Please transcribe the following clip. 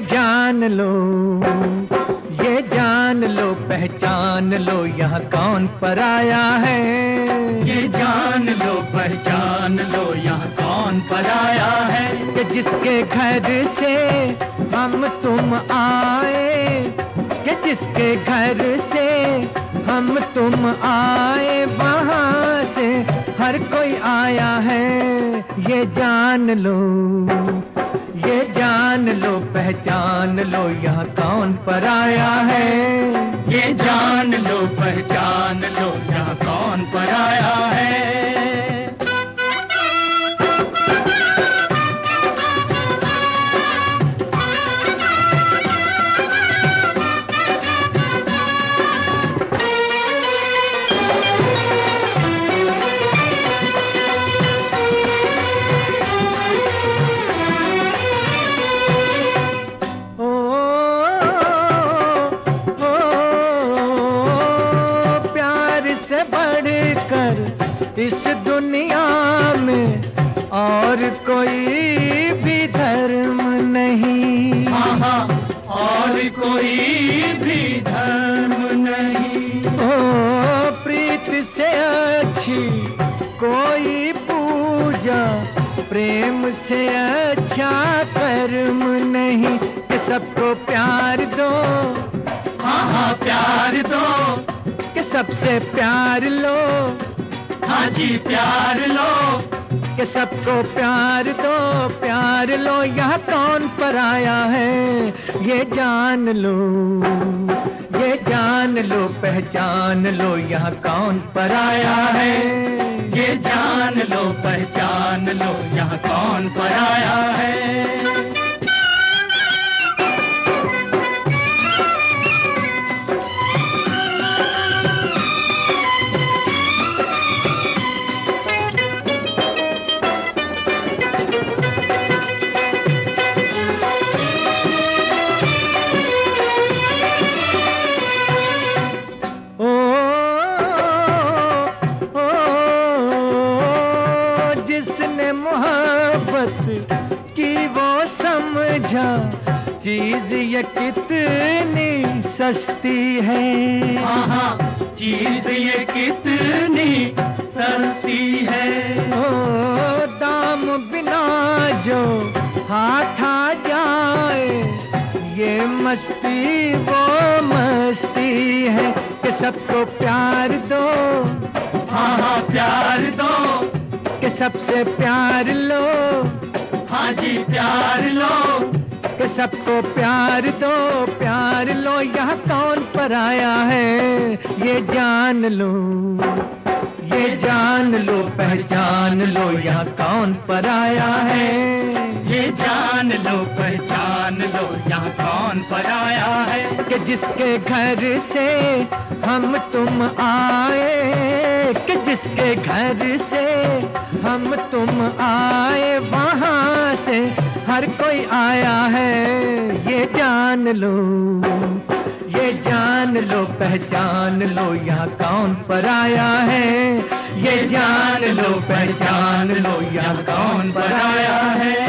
जान लो, ये जान लो, पहचान लो, यहाँ कौन पराया है। ये जान लो, पहचान लो, यहाँ कौन पराया है। कि जिसके घर से हम तुम आए, कि जिसके घर से हम तुम आए, वहाँ से हर कोई आया है। ये जान लो, ये जान लो, पहचान लो, यहाँ कौन पराया है। ये जान लो, पहचान लो, यहाँ कौन पराया है। से बढ़कर इस दुनिया में और कोई भी धर्म नहीं। हाँ, और कोई भी धर्म नहीं। ओ प्रीत से अच्छी कोई पूजा, प्रेम से अच्छा कर्म नहीं। कि सबको प्यार दो, हाँ प्यार दो, कि सबसे प्यार लो, हाँ जी प्यार लो। कि सबको प्यार दो, प्यार लो, यहाँ कौन पराया है। ये जान लो, ये जान लो, पहचान लो, यहाँ कौन पराया है। ये जान लो, पहचान लो, यहाँ कौन पराया है। जिसने मोहब्बत की वो समझा, चीज ये कितनी सस्ती है। हाँ, चीज ये कितनी सस्ती है। ओ दाम बिना जो हाथ आ जाए, ये मस्ती वो मस्ती है। कि सबको प्यार दो, हाँ प्यार दो, कि सबसे प्यार लो, हाँ जी प्यार लो। कि सबको प्यार दो, प्यार लो, यहाँ कौन पराया है। ये जान लो, ये जान लो, पहचान लो, यहाँ कौन पराया है। ये जान लो, पहचान लो, यहाँ कौन पराया है। कि जिसके घर से हम तुम आए, कि जिसके घर से हम तुम आए, वहाँ से हर कोई आया है। ये जान लो, ये जान लो, पहचान लो, यहाँ कौन पराया है। ये जान लो, पहचान लो, यहाँ कौन पराया है।